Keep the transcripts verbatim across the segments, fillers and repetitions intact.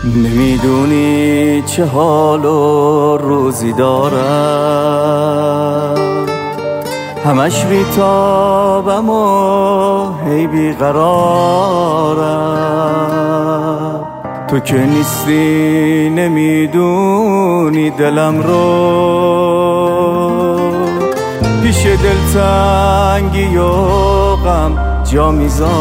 نمیدونی چه حال و روزی دارم، همش بیتابم و هی بیقرارم. تو که نیستی نمیدونی دلم رو، پیش دلتنگی و غم جا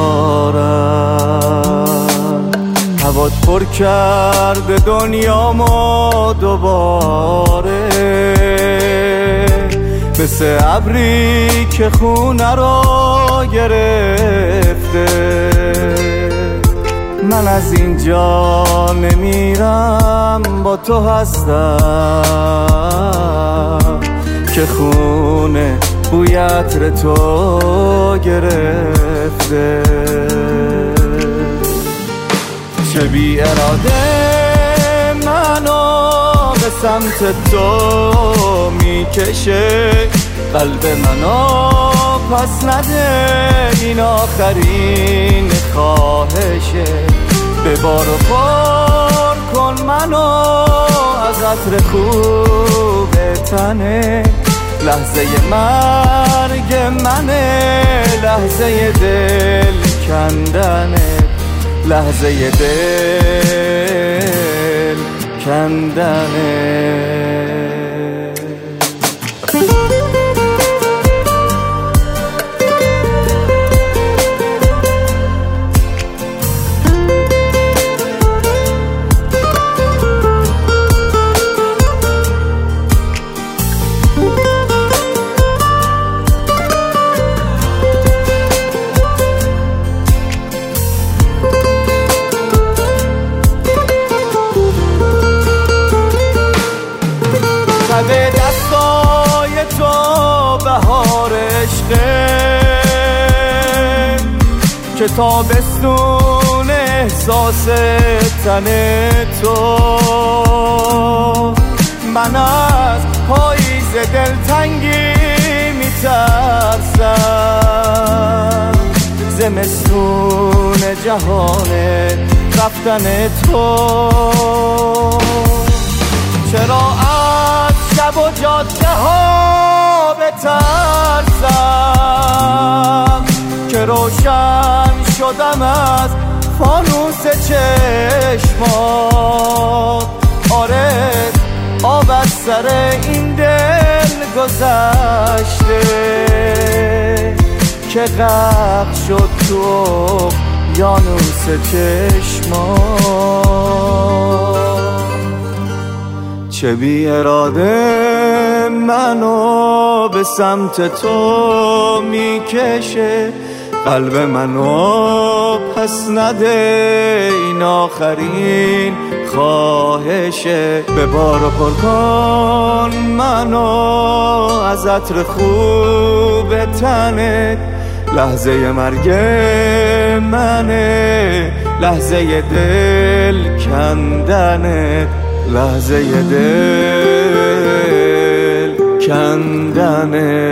میذارم. هوات پر کرده دنیامو دوباره، مثل ابری که خونه رو گرفته. من از اینجا نمیرم، با تو هستم که خونه بوی عطر تو گرفته. چه بی اراده منو به سمت تو میکشه، قلب منو پس نده، این آخرین خواهشه. ببار و پر کن منو از عطر خوب تنه، لحظه مرگ منه، لحظه دل کندنه، لحظه دل کندنه. به دستای تو بهار عشقه، که تابستون احساس تن تو. من از پاییز دلتنگی میترسم، زمستون جهان رفتن تو. چرا از شب و جاده ها بترسم، که روشن شدم از فانوس چشمات. آره آب از سر این دل گذشته، که غرق شد تو اقیانوس چشمات. چه بی اراده منو به سمت تو میکشه، قلب منو پس نده، این آخرین خواهشه. ببار و پر کن منو از عطر خوب تنت، لحظه مرگ منه، لحظه دل کندنت، لحظه دل کندنه.